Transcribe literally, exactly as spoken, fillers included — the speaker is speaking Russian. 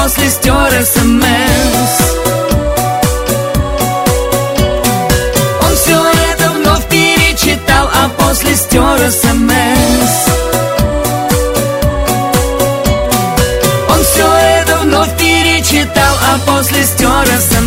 после стер СМС. Он все это вновь перечитал, а после стер СМС. Он все это вновь перечитал, а после стер СМС.